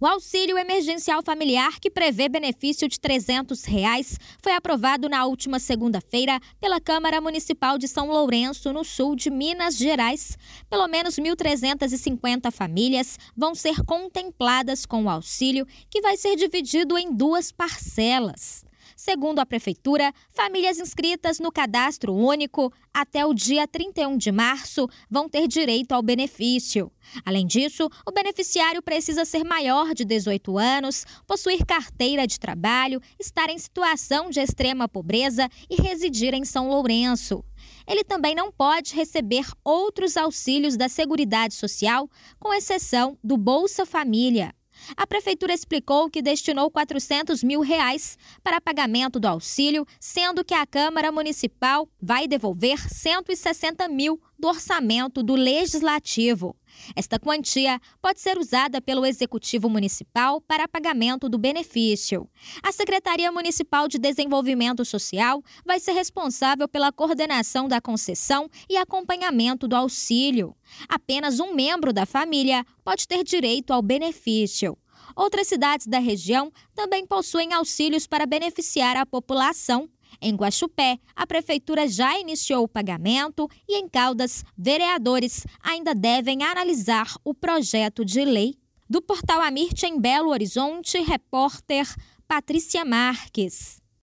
O auxílio emergencial familiar, que prevê benefício de R$ 300, foi aprovado na última segunda-feira pela Câmara Municipal de São Lourenço, no sul de Minas Gerais. Pelo menos 1.350 famílias vão ser contempladas com o auxílio, que vai ser dividido em 2 parcelas. Segundo a Prefeitura, famílias inscritas no Cadastro Único até o dia 31 de março vão ter direito ao benefício. Além disso, o beneficiário precisa ser maior de 18 anos, possuir carteira de trabalho, estar em situação de extrema pobreza e residir em São Lourenço. Ele também não pode receber outros auxílios da Seguridade Social, com exceção do Bolsa Família. A Prefeitura explicou que destinou R$ 400 mil para pagamento do auxílio, sendo que a Câmara Municipal vai devolver R$ 160 mil do orçamento do Legislativo. Esta quantia pode ser usada pelo Executivo Municipal para pagamento do benefício. A Secretaria Municipal de Desenvolvimento Social vai ser responsável pela coordenação da concessão e acompanhamento do auxílio. Apenas um membro da família pode ter direito ao benefício. Outras cidades da região também possuem auxílios para beneficiar a população. Em Guaxupé, a Prefeitura já iniciou o pagamento e, em Caldas, vereadores ainda devem analisar o projeto de lei. Do Portal Amirte, em Belo Horizonte, repórter Patrícia Marques.